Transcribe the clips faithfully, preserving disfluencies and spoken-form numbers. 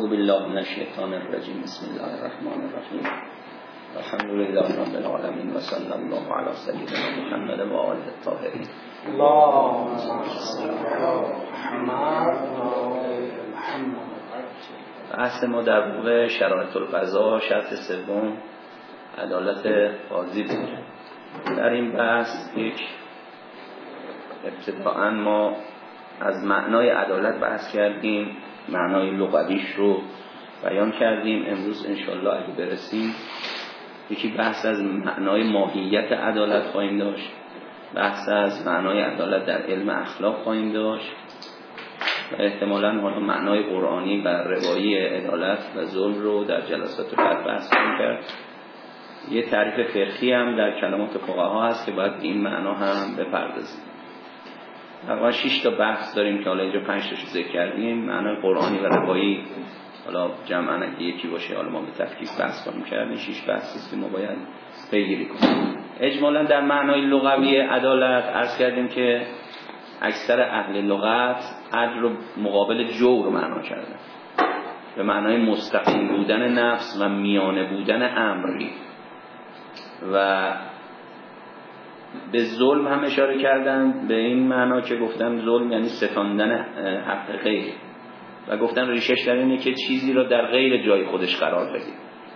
اعوذ بالله من الشیطان الرجیم. بسم الله الرحمن الرحیم. الحمد لله رب العالمین و صلی الله علی سیدنا محمد و آله الطاهرین. اللهم صل علی محمد و آل محمد. بحث ما در باب شرایط القضا، شرط سوم عدالت قاضی بود. در این بحث یک ابتداءً ما از معنای عدالت بحث کردیم، معنای لغویش رو بیان کردیم. امروز انشالله اگه برسیم یکی بحث از معنای ماهیت عدالت خواهیم داشت، بحث از معنای عدالت در علم اخلاق خواهیم داشت و احتمالاً حالا معنای قرآنی و روایی عدالت و ظلم رو در جلسات بعد بحث خواهیم کرد. یه تعریف فقهی هم در کلمات فقها هست که باید این معنا هم بپردازیم. تقریبا شش تا بحث داریم که حالا اینجا پنج تاشو ذکر کردیم. معنای قرآنی و روایی حالا جمعاً اگه یکی باشه حالا ما به تفکیک بحث کنیم کردیم. شش بحثی است که ما باید پیگیری کنیم. اجمالاً در معنای لغوی عدالت عرض کردیم که اکثر اهل لغت عدل رو مقابل جور معنا کردن، به معنای مستقیم بودن نفس و میانه بودن امری، و به ظلم هم اشاره کردن به این معنا که گفتن ظلم یعنی ستاندن حق غیر، و گفتن ریشش در اینه که چیزی رو در غیر جای خودش قرار بدیم.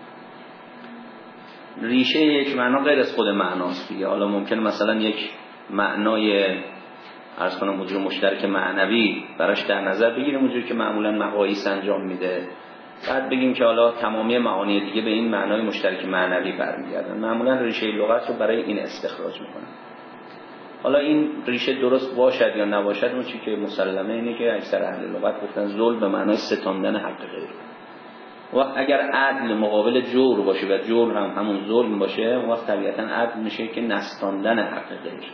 ریشه یک معنا غیر از خود معناست دیگه. حالا ممکن مثلا یک معنای عرض کنم حضور مشترک معنوی براش در نظر بگیریم اونجوری که معمولا مقاییس انجام میده، بعد بگیم که حالا تمامی معانی دیگه به این معنای مشترک معنوی برمیگردن. معمولا ریشه لغت رو برای این استخراج میکنن. حالا این ریشه درست باشد یا نباشد، اون چیزی که مسلمه اینه که اکثر اهل لغت گفتن ظلم به معنای ستاندن حق غیر. و اگر عدل مقابل جور باشه و جور هم همون ظلم باشه، اون وقت طبیعتا عدل میشه که نستاندن حق غیر.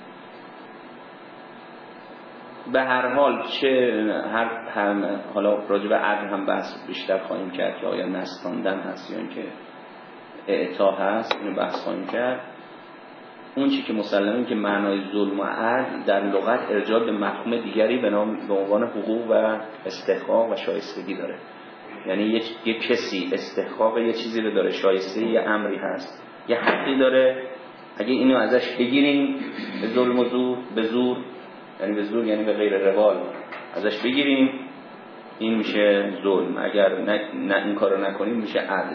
به هر حال چه هر هم حالا راجع به عدل هم بحث بیشتر خواهیم کرد که آیا نستاندن هست یا اینکه اعطا هست، اینو بحث خواهیم کرد. اون چی که مسلمه که معنای ظلم و عدل در لغت ارجاع به مفهوم دیگری به نام به عنوان حقوق و استحقاق و شایستگی داره. یعنی یک یک کسی استحقاق یه چیزی رو داره، شایسته یه امری هست، یه حقی داره، اگه اینو ازش بگیریم به ظلم و زور، به زور یعنی به زور یعنی به غیر روال ازش بگیریم، این میشه ظلم. اگر نه, نه این کارو نکنیم میشه عدل.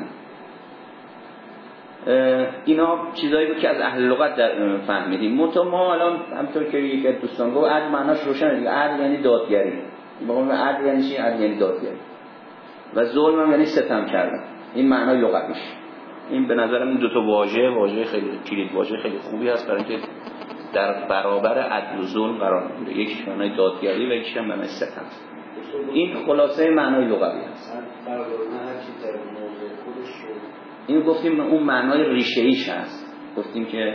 اینا چیزایی بود که از اهل لغت در فهمیدیم. منتها ما الان همونطور که یک از دوستان گفت عدل معناش روشنه دیگه. عدل یعنی دادگری. میگم عدل یعنی چی؟ عدل یعنی دادگری. و ظلم هم یعنی ستم کردن. این معنای لغویش. این به نظرم این دو تا واژه واژه خیلی کلید واژه خیلی خوبی هست برای اینکه در برابر عدل و ظلم قرار میگیره. یکیش معنای دادگری و یکیش هم معنای ستم. این خلاصه معنای لغوی است. این گفتیم اون معنای ریشه ایش هست. گفتیم که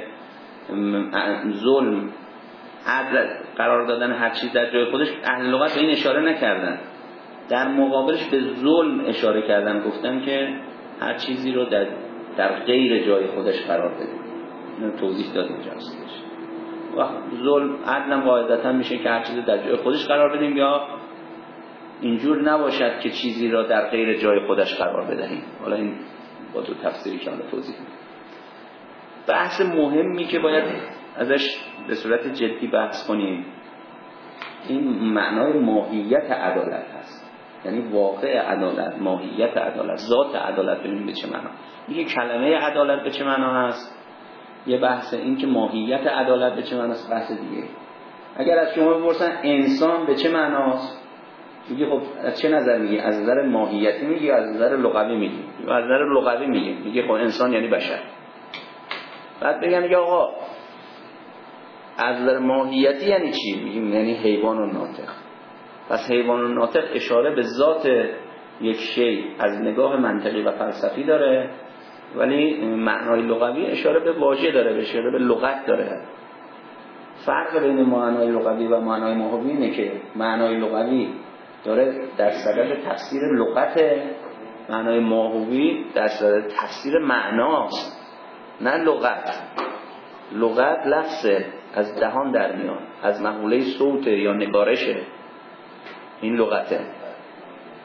ظلم عدل قرار دادن هر چیز در جای خودش، اهل لغت به این اشاره نکردن. در مقابلش به ظلم اشاره کردن، گفتن که هر چیزی رو در در غیر جای خودش قرار بدیم. اینو توضیح دادیم جاست. و ظلم عدل قاعدتا میشه که هر چیزی در جای خودش قرار بدیم، یا اینجور نباشد که چیزی را در غیر جای خودش قرار بدهیم. حالا این با دو تفسیری که حالا توضیح میدم. بحث مهمی که باید ازش به صورت جدی بحث کنیم این معنای ماهیت عدالت هست. یعنی واقع عدالت، ماهیت عدالت، ذات عدالت ببینیم به چه معنا. میگه کلمه عدالت به چه معنا هست؟ یه بحث این که ماهیت عدالت به چه معناست بحث دیگه. اگر از شما بپرسن انسان به چه معناست، میگه خب از چه نظر میگه؟ از نظر ماهیتی میگه، از نظر لغوی میگه. از نظر لغوی میگه میگه خب انسان یعنی بشر. بعد بگم میگه آقا از نظر ماهیتی یعنی چی؟ میگیم یعنی حیوان و ناطق. پس حیوان و ناطق اشاره به ذات یک شی از نگاه منطقی و فلسفی داره، ولی معنای لغوی اشاره به واژه داره، اشاره به لغت داره. فرق بین معنای لغوی و معنای ماهوی اینه که معنای لغوی داره در صدد تفسیر لغت، معنای ماهوی در صدد تفسیر معناست، نه لغت. لغت لفظه، از دهان در میان، از مقوله صوت یا نگارشه، این لغته.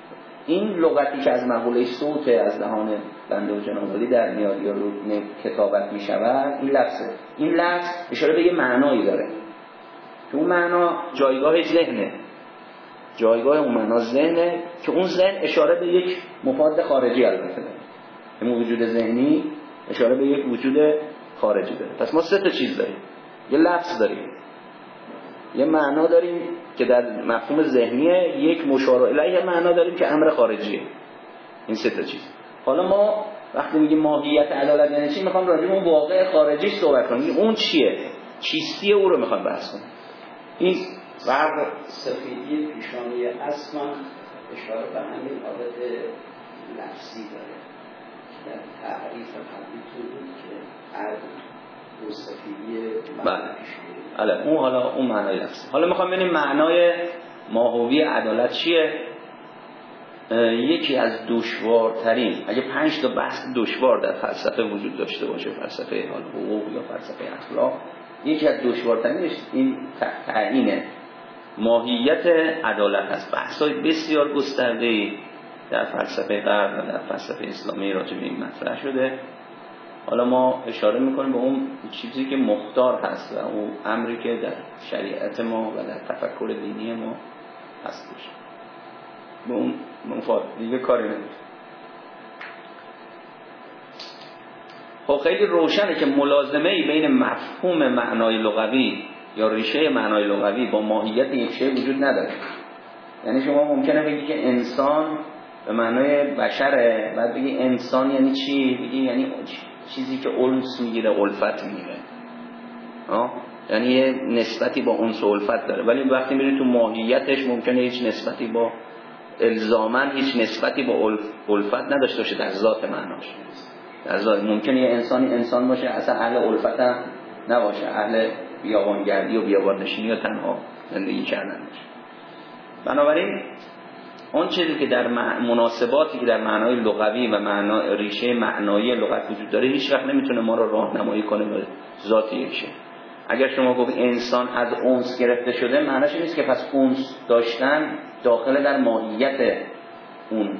این لغتی که از مقوله صوت از دهان بنده و جناب عالی در میاد یا رو کتابت میشود، این لفظه. این لفظ اشاره به یه معنایی داره که اون معنا جایگاه ذهنه، جایگاه اون معنا ذهنه که اون ذهن اشاره به یک مفاد خارجی البته داره. این وجود ذهنی اشاره به یک وجود خارجی داره. پس ما سه تا چیز داریم. یه لفظ داریم، یه معنا داریم که در مفهوم ذهنیه، یک مشار الیه معنا داریم که امر خارجیه. این سه تا چیز. حالا ما وقتی میگیم ماهیت عدالت یعنی چی، میخوام راجع به اون واقع خارجی صحبت کنیم. اون چیه؟ چیستی او رو میخوام بحث کنیم. این فرق سفیدی پیشانی اصلا اشاره به همین عادت لفظی داره که در تعریف قبلیتون بود که عرض و سفیدی پیشانی. حالا اون حالا اون معنای لفظی. حالا میخوام ببینیم معنای ماهوی عدالت چیه. یکی از دشوارترین، اگه پنج تا بحث دشوار در فلسفه وجود داشته باشه، فلسفه حقوق یا فلسفه اخلاق، یکی از دشوارترینش این تعیین ماهیت عدالت هست. بحث‌های بسیار گسترده‌ای در فلسفه غرب و در فلسفه اسلامی راجع به این مطرح شده. حالا ما اشاره میکنیم به اون چیزی که مختار هست و اون امری که در شریعت ما و در تفکر دینی ما هستش. به اون مفاد دیگه کاری نداره. خب خیلی روشنه که ملازمه‌ای بین مفهوم معنای لغوی یا ریشه معنای لغوی با ماهیت یک شی وجود نداره. یعنی شما ممکنه بگی که انسان به معنای بشره، بعد بگی انسان یعنی چی؟ بگی یعنی چیزی که انس میگیره، الفت میگیره. ها؟ یعنی یه نسبتی با انس و الفت داره. ولی وقتی میری تو ماهیتش ممکنه هیچ نسبتی با الزاماً هیچ نسبتی با الفت نداشته باشه در ذات معناش. در ذات ممکنه یه انسانی انسان باشه اصلا اهل الفت هم نباشه، اهل بیابانگردی و بیاباننشینی و تنها زندگی کردن باشه. بنابراین اون چیزی که در مناسباتی که در معنای لغوی و معنا ریشه معنایی لغت وجود داره هیچ وقت نمیتونه ما رو راهنمایی کنه به ذات یک شی. اگر شما گفت انسان از انس گرفته شده، معناش نیست که پس انس داشتن داخل در ماهیت اون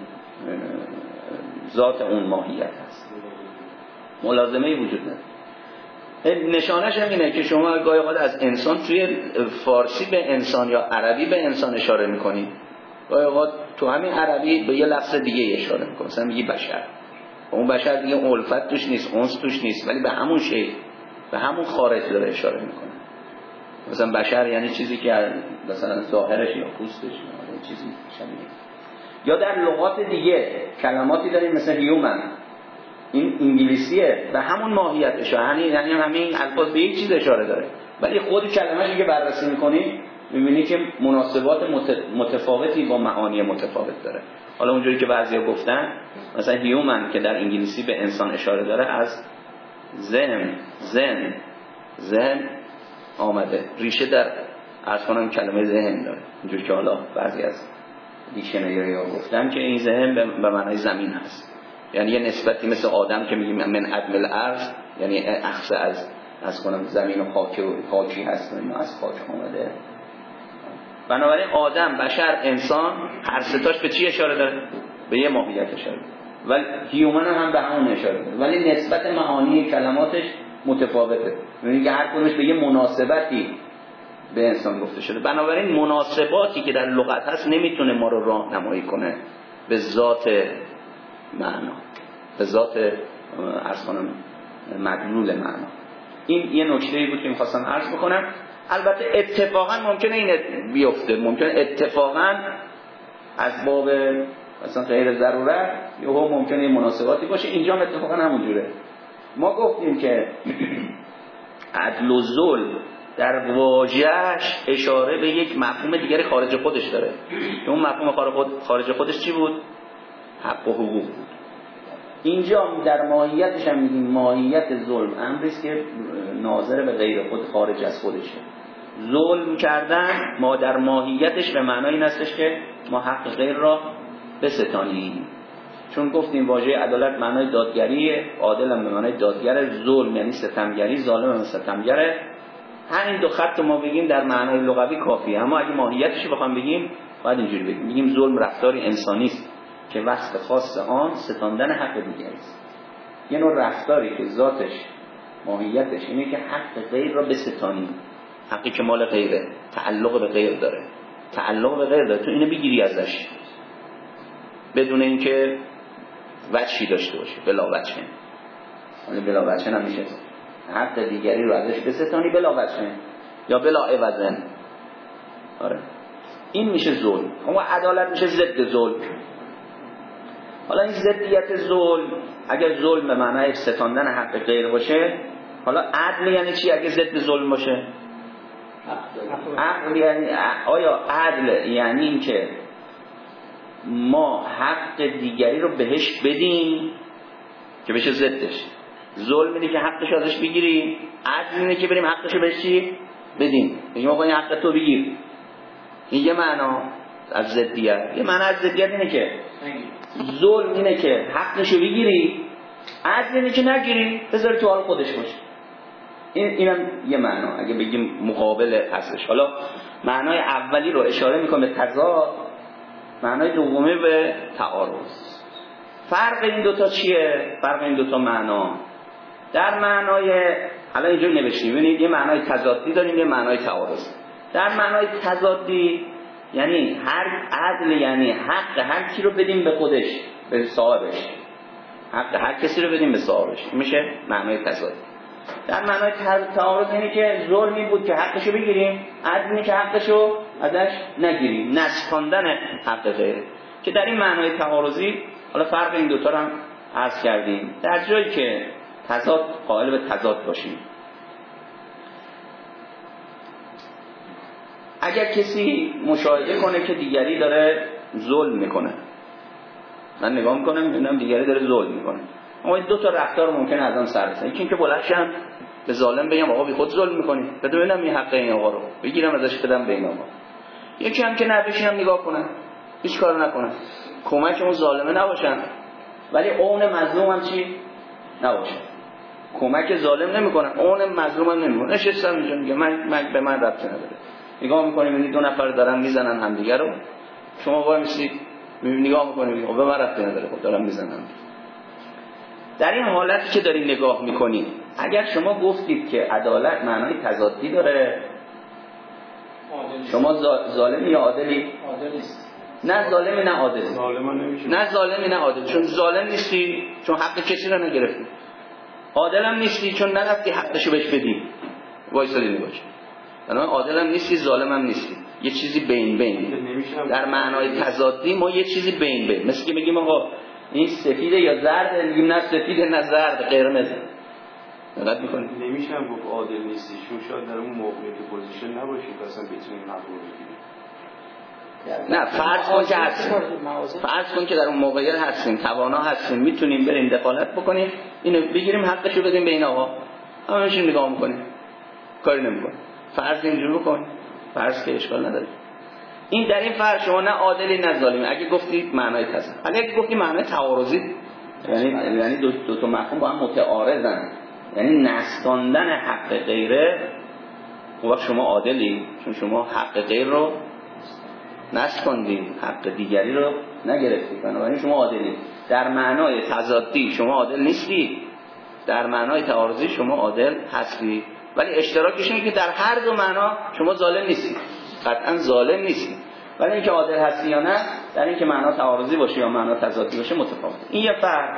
ذات اون ماهیت هست. ملازمه وجود نداره. نشانش هم اینه که شما گاهی اوقات از انسان توی فارسی به انسان یا عربی به انسان اشاره میکنید، گاهی اوقات تو همین عربی به یه لفظ دیگه اشاره میکنید، مثلا میگی بشر. اون بشر دیگه الفت توش نیست، انس توش نیست، ولی به همون شی، به همون خارج داره اشاره میکنه. مثلا بشر یعنی چیزی که مثلا ظاهرش یا پوستش یا چیزی شبیه. یا در لغات دیگه کلماتی داریم مثل هیومن، این انگلیسیه، به همون ماهیتش، یعنی یعنی همین الفاظ به یک چیز اشاره داره، ولی خود کلمه‌ای که بررسی می‌کنی می‌بینی که مناسبات متفاوتی با معانی متفاوت داره. حالا اونجوری که بعضیا گفتن مثلا هیومن که در انگلیسی به انسان اشاره داره از ذهن ذهن ذهن آمده، ریشه در عرض کنم کلمه ذهن داره. اینجوری که حالا بعضی از دیکشنری‌ها گفتن که این ذهن به معنای زمین هست، یعنی یه نسبتی مثل آدم که میگیم من عدم الارض، یعنی اخذ از از کنم زمین و خاک و خاکی هست، اینو از خاک آمده. بنابراین آدم، بشر، انسان هر ستاش به چی اشاره داره؟ به یه ماهیت اشاره داره. ولی هیومن هم به همون اشاره داره، ولی نسبت معانی کلماتش متفاوته. یعنی هر کدومش به یه مناسبتی به انسان گفته شده. بنابراین مناسباتی که در لغت هست نمیتونه ما رو راهنمایی کنه به ذات معنا، به ذات عرض کنم مدلول معنا. این یه نکته‌ای بود که می‌خواستم عرض بکنم. البته اتفاقا ممکنه این بیفته، ممکنه اتفاقا از باب مثلا غیر ضرورت یهو ممکنه مناسباتی باشه. اینجا اتفاقا همونجوره. ما گفتیم که عدل و ظلم در واژه‌اش اشاره به یک مفهوم دیگری خارج خودش داره. اون مفهوم خارج خودش چی بود؟ حق و حقوق بود. اینجا در ماهیتش هم میگیم ماهیت ظلم امری است که ناظر به غیر خود، خارج از خودشه. ظلم کردن ما در ماهیتش به معنای این هستش که ما حق غیر را بستانیم. چون گفتیم واژه عدالت معنای دادگریه، عادل هم به معنای دادگر، ظلم یعنی ستمگری، ظالم هم ستمگره. همین دو خط ما بگیم در معنای لغوی کافیه. اما اگه ماهیتش رو بخوام بگیم باید اینجوری بگیم، میگیم ظلم رفتاری انسانی است که وصف خاص آن ستاندن حق دیگری است. یه نوع رفتاری که ذاتش ماهیتش اینه که حق غیر را بستانی، حقی که مال غیره، تعلق به غیر داره، تعلق به غیر داره، تو اینو بگیری ازش بدون اینکه وجهی داشته باشه، بلا وجه. ولی بلا وجه نمیشه، حق دیگری رو ازش بستانی بلا وجه یا بلا عوض. آره این میشه ظلم. اما عدالت میشه ضد ظلم. حالا این ضدیت ظلم، اگر ظلم به معنای ستاندن حق غیر باشه، حالا عدل یعنی چی اگه ضد ظلم باشه؟ عدل یعنی آیا عدل یعنی این که ما حق دیگری رو بهش بدیم که بشه ضدش؟ ظلم اینه که حقش ازش بگیریم، عدل اینه که بریم حقش رو بهش چی بدیم، بگیم آقا این حق تو بگیر. این یه معنا از ضدیت. یه معنا از ضدیت اینه که ظلم اینه که حقش رو بگیری، عدل اینه که نگیری، بذاری تو حال خودش باشه. این اینم یه معنا اگه بگیم مقابل هستش. حالا معنای اولی رو اشاره میکنه به تضاد، معنای دومی به تعارض. فرق این دوتا چیه؟ فرق این دوتا معنا در معنای حالا اینجوری نوشتیم، ببینید یه معنای تضادی داریم، یه معنای تعارض. در معنای تضادی یعنی هر عدل یعنی حق هر کی رو بدیم به خودش، به صاحبش، حق هر کسی رو بدیم به صاحبش، میشه معنای تضاد. در معنای تعارض اینه که ظلمی بود که حقشو بگیریم، عدلی که حقشو ازش نگیریم، نسپاندن حق غیره. که در این معنای تعارضی حالا فرق این دوتا رو هم عرض کردیم. در جایی که تضاد قائل به تضاد باشیم، اگر کسی مشاهده کنه که دیگری داره ظلم میکنه، من نگاه میکنم میبینم دیگری داره ظلم میکنه، اما این دو تا رفتار ممکنه از آن سر بزنه. یکی اینکه بلندشم به ظالم بگم آقا بی خود ظلم میکنی، بده ببینم این حق این آقا رو بگیرم ازش بدم به این آقا. یکی هم که نه بشینم نگاه کنم هیچ کارو نکنم، کمک اون ظالمه نباشم ولی اون مظلوم هم چی نباشه، کمک ظالم نمیکنم اون مظلوم هم نمیکنم، نشستم اینجا میگم من, من به من ربطی نداره. نگاه میکنیم این دو نفر دارن میزنن همدیگه رو، شما وای میسید نگاه میکنید خب به من ربطی نداره، خب دارن میزنن. در این حالتی که دارید نگاه میکنید، اگر شما گفتید که عدالت معنای تضادی داره، شما ظالمی یا عادلی؟ نه ظالمی نه عادلی. نه ظالمی نه عادلی، چون ظالم نیستی چون حق کسی رو نگرفتی، عادل هم نیستی چون نرفتی حقشو بهش بدی، وایسادی نگاهش. بنابراین عادل هم نیستی ظالم هم نیستی، یه چیزی بین بین. در معنای تضادی ما یه چیزی بین بین، مثل که بگیم آقا این سفیده یا زرد، میگیم نه سفیده نه زرد، قرمزه. دقت میکنید نمیشم گفت عادل نیستی، چون شاید در اون موقعیت پوزیشن نباشی که اصلا بتونی حق رو بگیری. نه فرض کن که هستیم، فرض کن که در اون موقعیت هستیم، توانا هستیم، میتونیم بریم دخالت بکنیم اینو بگیریم حقشو بدیم به این آقا، اما میشیم نگاه میکنیم کاری نمیکنیم. فرض اینجوری بکن، فرض که اشکال نداره. این در این فرض شما نه عادلی نه ظالمی. اگه گفتید معنای تضاد، اگه گفتید معنای تعارضی، یعنی یعنی دو, دو تا مفهوم با هم متعارضن، یعنی نساندن حق غیره، اون وقت شما عادلی چون شما حق غیر رو نساندید، حق دیگری رو نگرفتید، بنابراین شما عادلی. در معنای تضادی شما عادل نیستی، در معنای تعارضی شما عادل هستی، ولی اشتراکش اینه که در هر دو معنا شما ظالم نیستی، قطعا ظالم نیستی، ولی اینکه عادل هستی یا نه در اینکه معنا تعارضی باشه یا معنا تضادی باشه متفاوته. این یه فرق.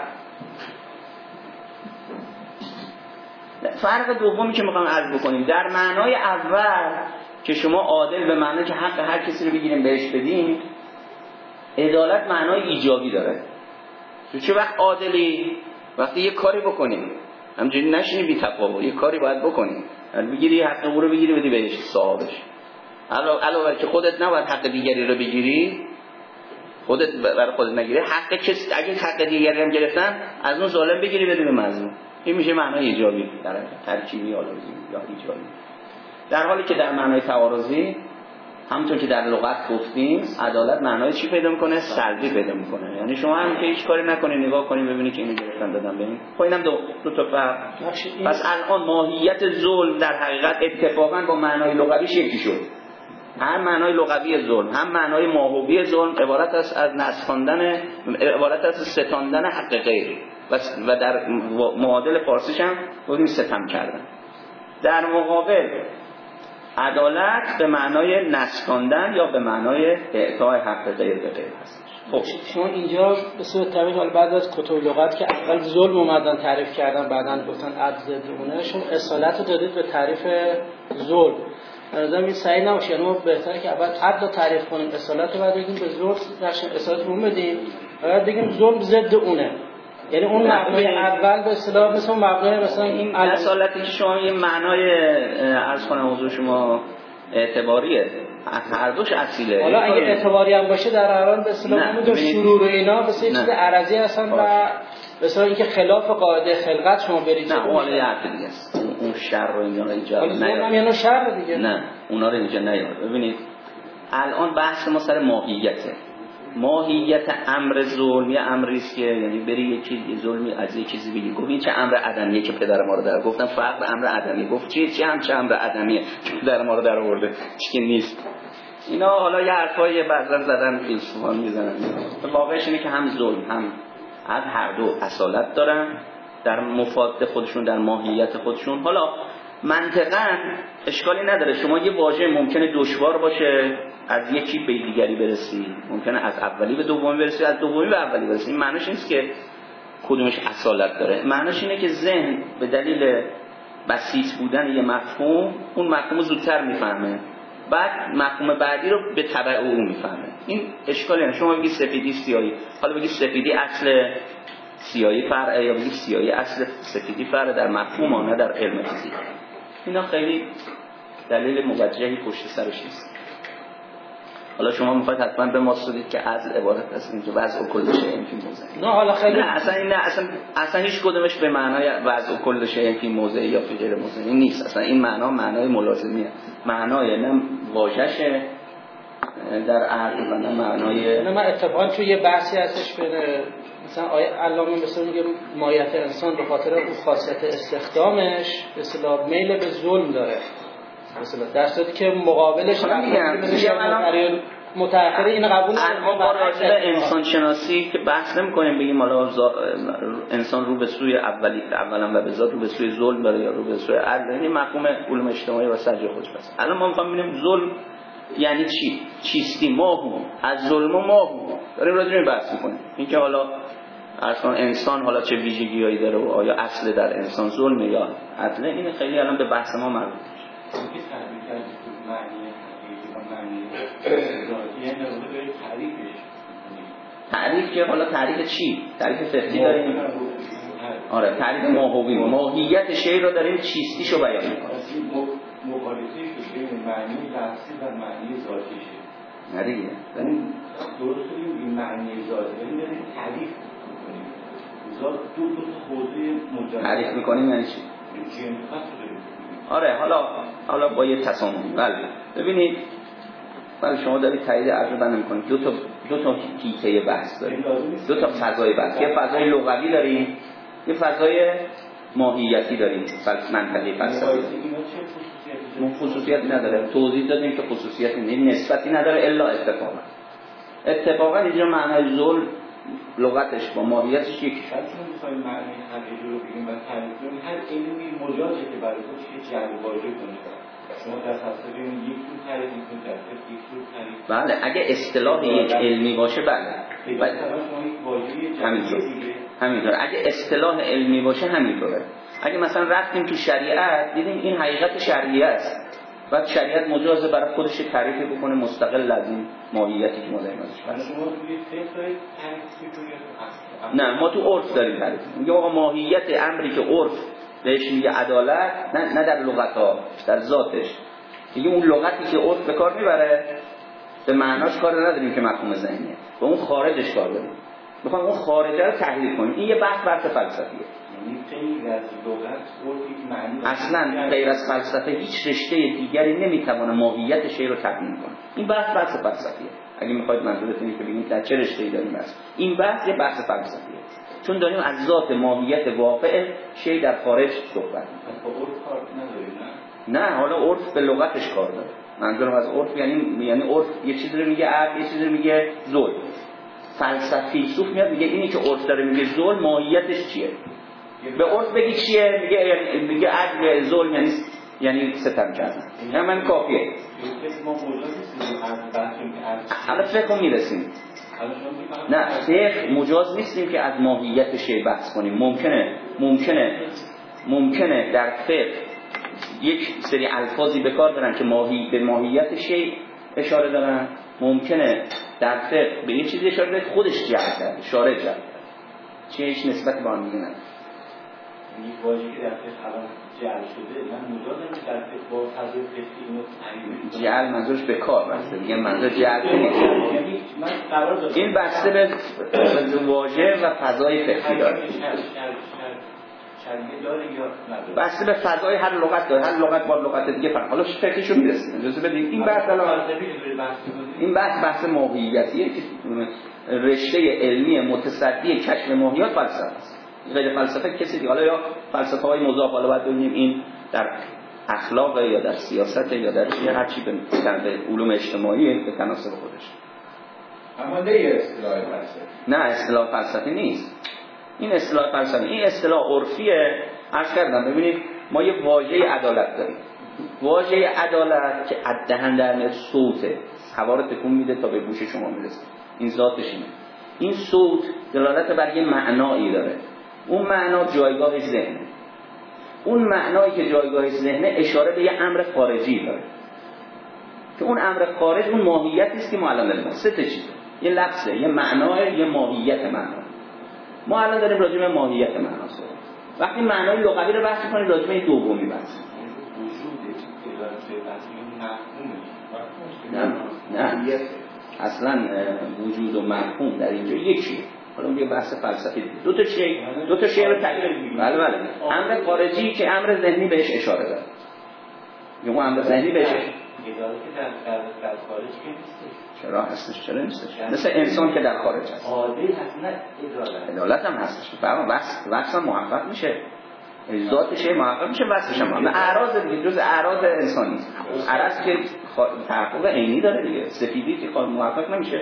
فرق دومی که میخوام عرض بکنیم، در معنای اول که شما عادل به معنی که حق هر کسی رو بگیریم بهش بدیم، عدالت معنای ایجابی داره. تو چه وقت عادلی؟ وقتی یه کاری بکنیم، همینجوری نشینی بی تفاوت، یه کاری باید بکنیم، بگیری حق او رو بگیری بدی بهش صاحبش. علاوه که خودت نباید حق دیگری رو بگیری، خودت برای خودت نگیری، حق کسی اگه حق دیگری هم گرفتن از اون ظالم بگیری بدی به مظلوم. این میشه معنای ایجابی در ترکیبی یا ایجابی. در حالی که در معنای تعارضی همونطور که در لغت گفتیم عدالت معنای چی پیدا میکنه؟ سلبی پیدا میکنه. یعنی شما هم که هیچ کاری نکنی نگاه کنی ببینی که اینو گرفتن دادن ببین. خب اینم دو دو تا فرق. پس الان ماهیت ظلم در حقیقت اتفاقا با معنای لغویش یکی شد. هم معنای لغوی ظلم هم معنای ماهوی ظلم عبارت است از نسخاندن، عبارت است از ستاندن حق غیر و در معادل فارسیش هم گفتیم ستم کردن. در مقابل عدالت به معنای نسخاندن یا به معنای اعطای حق غیر به غیر هست. خب شما اینجا به صورت طبیعی حالا بعد از کتب لغت که اول ظلم اومدن تعریف کردن بعدن گفتن عدل ضدونه، شما اصالت رو دادید به تعریف ظلم. نظرم این صحیح نباشه، یعنی ما بهتره که اول عدل رو تعریف کنیم، اصالت رو بعد بگیم به ظلم نشه، اصالت رو بدیم بعد بگیم ظلم ضد اونه. یعنی اون مبنای اول به اصطلاح مثل مبنای مثلا این اصالتی که شما یه معنای عرض کنم حضور شما اعتباریه، هر دوش اصیله. حالا اگه اعتباری هم باشه در حال به اصطلاح همون شرور و اینا به چیز عرضی هستن و به اصطلاح اینکه خلاف قاعده خلقت شما برید. نه اون حالا یه حرف دیگه است، اون شر رو اینجا اینجا نه یعنی شر دیگه، نه اونا رو اینجا نیار. ببینید الان بحث ما سر ماهیته. ماهیت امر ظلم یه امری است که یعنی بری یه چیزی ظلمی از یه چیزی بگی گفت این چه امر عدمیه که پدر ما رو در گفتم فرق به امر عدمی گفت چی چی هم چه امر عدمیه که پدر ما رو در آورده چی نیست. اینا حالا یه حرفای بعضا زدن فیلسوفان میزنن. واقعش اینه که هم ظلم هم عدل هر دو اصالت دارن در مفاد خودشون در ماهیت خودشون. حالا منطقاً اشکالی نداره شما یه واژه ممکنه دشوار باشه از یکی به دیگری برسی، ممکنه از اولی به دومی برسی از دومی به اولی برسی. این معنیش نیست که کدومش اصالت داره، معنیش اینه که ذهن به دلیل بسیط بودن یه مفهوم اون مفهوم زودتر میفهمه، بعد مفهوم بعدی رو به تبع او میفهمه. این اشکالی نداره. شما بگی سفیدی سیاهی، حالا بگی سفیدی اصل سیاهی فرعه یا بگی سیاهی اصل سفیدی فرعه در مفهوم آن نه در علم فیزیک. اینا خیلی دلیل موجهی پشت سرش نیست. حالا شما میخواید حتما به ما سودید که عدل عبارت است اینجا وضع کل شیء فی موضع. نه حالا خیلی نه اصلا این نه اصلا اصلا هیچ کدومش به معنای وضع کل شیء فی موضع یا فی غیر موضع این نیست. اصلا این معنا معنای ملازمیه، معنای نه واژه‌شه در عقل و نه معنای. نه من اتفاقا تو یه بحثی هستش بین مثلا آیه علامه مثلا میگه مایت انسان به خاطر اون خاصیت استخدامش به اصطلاح میل به ظلم داره، مثلا در صورتی که مقابلش میگه متأخره این قبول ما با راجع انسان شناسی که بحث نمی‌کنیم بگیم حالا انسان رو به سوی اولی اولا و به ذات رو به سوی ظلم داره یا رو به سوی عدل، این مفهوم علوم اجتماعی و سجع خودش بس. الان ما می‌خوایم ببینیم ظلم یعنی چی؟ چیستی ماهو از ظلم و ماهو داریم راجع به بحث می‌کنیم. اینکه حالا اصلا انسان حالا چه ویژگی‌هایی داره و آیا اصل در انسان ظلم یا عدل، این خیلی الان به بحث ما مربوط میشه. تعریف که حالا تعریف چی؟ تعریف فقهی داریم. آره تعریف ماهوی ماهیت شی رو داریم چیستیشو بیان می‌کنیم. مقایسه‌ای که بین معنی لفظی و معنی ذاتیشه. نه دیگه. درست این معنی ذاتی یعنی تعریف می‌کنیم. ذات دو دو حوزه مجرد تعریف می‌کنیم یعنی چی؟ آره حالا حالا با یه تسامح. بله ببینید ولی شما دارید تایید عرض بند می‌کنید دو تا دو تا تیکه بحث داریم، دو تا فضای بحث. یه فضای لغوی داریم، یه فضای ماهیتی داریم، منطقی فلسفی. اون خصوصیت نداره، توضیح دادیم که خصوصیتی این نسبتی نداره الا اتفاقا. اتفاقا اینجا معنای ظلم لغتش با ماهیتش یکی شد. چون می‌خوایم معنی حقیقی رو بگیم و تعریف کنیم هر علمی مجازه که برای خودش یه جعل واژه کنه. شما در تصویر یک جور تعریف می‌کنید، در یک جور تعریف. بله اگه اصطلاح یک علمی باشه بله. بله شما یک واژه همینطور. همینطور. اگه اصطلاح علمی باشه همینطوره. اگه مثلا رفتیم تو شریعت دیدیم این حقیقت شرعیه است. بعد شریعت مجازه برای خودش تعریف بکنه مستقل از این ماهیتی که ما داریم ازش. شما توی فقه تعریف می‌کنید؟ نه ما تو عرف داریم تعریف. میگه آقا ماهیت امری که عرف بهش میگه عدالت، نه نه در لغت‌ها، در ذاتش. میگه اون لغتی که عرف به کار میبره به معناش کار نداریم که مفهوم ذهنیه. به اون خارجش کار داریم. میخوام اون خارجه رو تحلیل کنیم. این یه بحث بحث فلسفیه. غیر از لغت معنی اصلا غیر از فلسفه هیچ رشته دیگری نمیتونه ماهیت شی رو تبیین کنه. این بحث بحث فلسفیه. اگه میخواید منظورتون اینه که ببینید در چه رشته‌ای داریم بس. این بحث یه بحث فلسفیه. چون داریم از ذات ماهیت واقع شی در خارج صحبت می‌کنیم. با عرف کار نداریم نه؟ نه حالا عرف به لغتش کار داره. منظورم از عرف یعنی یعنی عرف یه چیزی رو میگه عقل، یه چیزی رو میگه ظلم. فلسفه فیلسوف میاد میگه اینی که عرف داره میگه ظلم، ماهیتش چیه؟ به عرف بگی چیه؟ میگه یعنی میگه عدل، ظلم یعنی یعنی ستم کردن. یعنی من کافیه. حالا فقه میرسیم. نه فقه مجاز نیستیم که از ماهیت شی بحث کنیم. ممکنه ممکنه ممکنه در فقه یک سری الفاظی به کار برن که ماهی به ماهیت شی اشاره دارن، ممکنه در فقه به یه چیزی اشاره بده خودش جعل کرده، شارع جعل کرده، چه هیچ نسبت به آن دیگه نداره. این واژه‌ای که در فقه الان جعل شده، من مجازم که در فقه با فضای فقهی اینو تعیین جعل منظورش به کار بسته، میگم منظور جعل نیست. یعنی من قرار دادم این بسته به واژه و فضای فقهی داره. بسته به فضای هر لغت داره، هر لغت با لغت دیگه فرق. حالا فقهیشو میرسیم. اجازه بدید این بحث الان این بحث بحث ماهیتیه که رشته علمی متصدی کشف ماهیت فلسفه است. غیر فلسفه کسی دیگه، حالا یا فلسفه های مضاف، حالا باید ببینیم این در اخلاق یا در سیاست یا در هر چی به علوم اجتماعی به تناسب خودش. اما نه اصطلاح فلسفی. نه اصطلاح فلسفی نیست. این اصطلاح فلسفی، این اصطلاح عرفیه. عرض کردم ببینید ما یه واژه عدالت داریم. واژه عدالت که دهن در میاد صوته، هوا رو تکون میده تا به گوش شما میرسه. این ذاتش اینه. این صوت دلالت بر یه معنایی داره. اون معنا جایگاه ذهنه. اون معنایی که جایگاه ذهنه اشاره به یه امر خارجی داره. که اون امر خارج اون ماهیتی است که ما الان داریم. سه تا چیزه. یه لفظه، یه معنای، یه ماهیت معنا. ما الان داریم راجع به ماهیت معنا صحبت. وقتی معنای لغوی رو بحث کنیم راجع به دومی بحث. نه نه اصلا وجود و مفهوم در اینجا یکیه. حالا میگه بحث فلسفی دو تا شی دو تا شی رو تغییر. بله بله امر خارجی که امر ذهنی بهش اشاره داره. یعنی امر ذهنی بهش اداره که در در خارج که نیست. چرا هستش؟ چرا نیستش؟ مثل انسان که در خارج هست. عادل هست نه عدالت. عدالت هم هستش. فرق بس بس هم محقق میشه. ذاتش محقق میشه، واسش هم اعراض دیگه جز اعراض انسانی است. اعراض که تحقق عینی داره دیگه. سفیدی که خود محقق نمیشه.